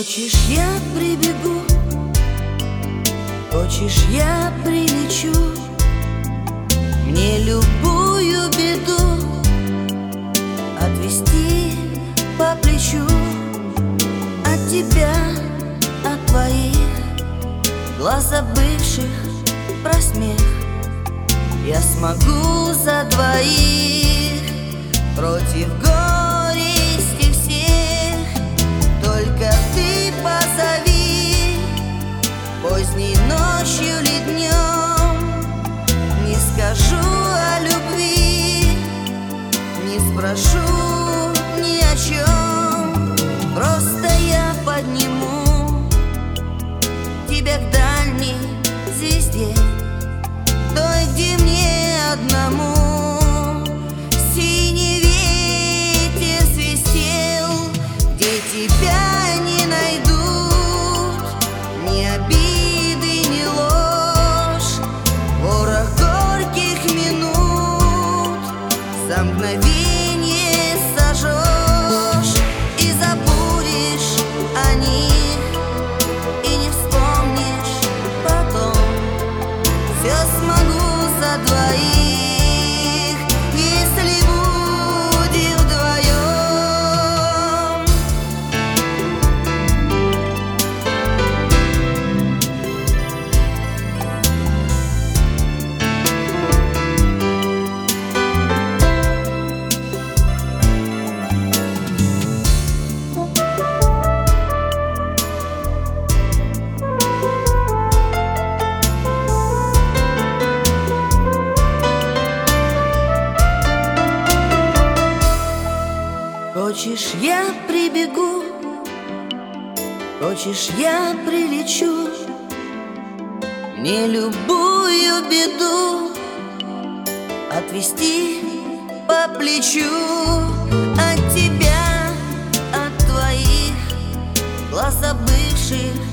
Хочешь, я прибегу, хочешь, я прилечу, мне любую беду отвести по плечу. От тебя, от твоих глаз забывших про смех, я смогу за двоих против горести всех. Только ты позови, поздней ночью или днем, не скажу о любви, не спрошу ни о чем. Просто я подниму тебя к дальней звезде, той, где мне одному синий ветер свистел, где тебя не найдут ни обиды, ни ложь, ворох горьких минут за мгновенье сожжешь и забудешь о них, и не вспомнишь потом. Все смогу за двоих, если будем вдвоем. Хочешь, я прибегу, хочешь, я прилечу, мне любую беду отвести по плечу. От тебя, от твоих глаз забывших